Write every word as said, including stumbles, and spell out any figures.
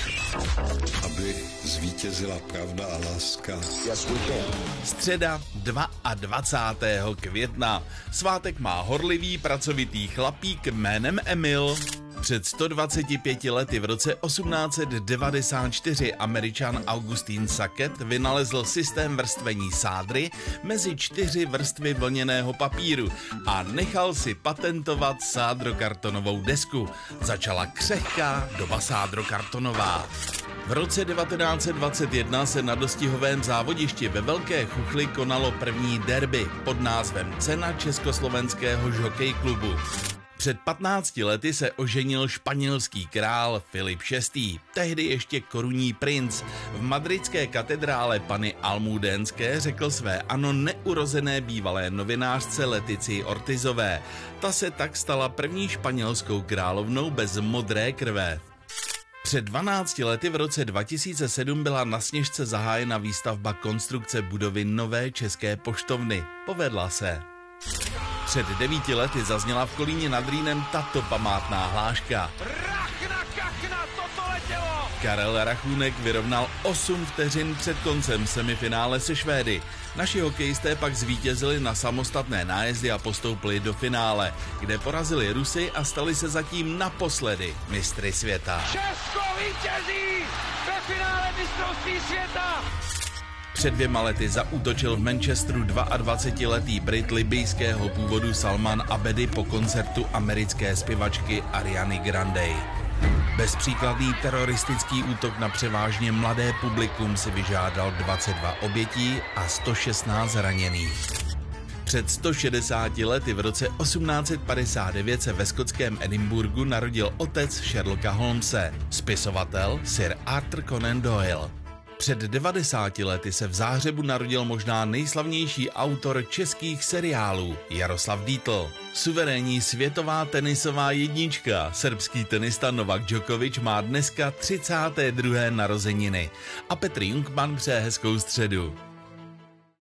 Aby zvítězila pravda a láska. Středa dvacátého druhého května. Svátek má horlivý, pracovitý chlapík jménem Emil. Před sto dvaceti pěti lety v roce osmnáct set devadesát čtyři Američan Augustin Sacket vynalezl systém vrstvení sádry mezi čtyři vrstvy vlněného papíru a nechal si patentovat sádrokartonovou desku. Začala křehká doba sádrokartonová. V roce devatenáct set dvacet jedna se na dostihovém závodišti ve Velké Chuchli konalo první derby pod názvem Cena Československého žokej klubu. Před patnácti lety se oženil španělský král Filip šestý, tehdy ještě korunní princ. V madridské katedrále Panny Almudénské řekl své ano neurozené bývalé novinářce Letici Ortizové. Ta se tak stala první španělskou královnou bez modré krve. Před dvanácti lety v roce dva tisíce sedm byla na Sněžce zahájena výstavba konstrukce budovy nové České poštovny. Povedla se. Před devíti lety zazněla v Kolíně nad Rýnem tato památná hláška. Rachna, kachna, toto letělo! Karel Rachůnek vyrovnal osm vteřin před koncem semifinále se Švédy. Naši hokejisté pak zvítězili na samostatné nájezdy a postoupili do finále, kde porazili Rusy a stali se zatím naposledy mistry světa. Česko vítězí ve finále mistrovství světa! Před dvěma lety zaútočil v Manchesteru dvaadvacetiletý Brit libijského původu Salman Abedi po koncertu americké zpěvačky Ariany Grande. Bezpříkladný teroristický útok na převážně mladé publikum si vyžádal dvacet dva obětí a sto šestnáct zraněných. Před sto šedesáti lety v roce osmnáct set padesát devět se ve skotském Edinburghu narodil otec Sherlocka Holmese, spisovatel Sir Arthur Conan Doyle. Před devadesáti lety se v Záhřebu narodil možná nejslavnější autor českých seriálů Jaroslav Dietl. Suverénní světová tenisová jednička, srbský tenista Novak Djokovic má dneska třicáté druhé narozeniny a Petr Jungmann přeje hezkou středu.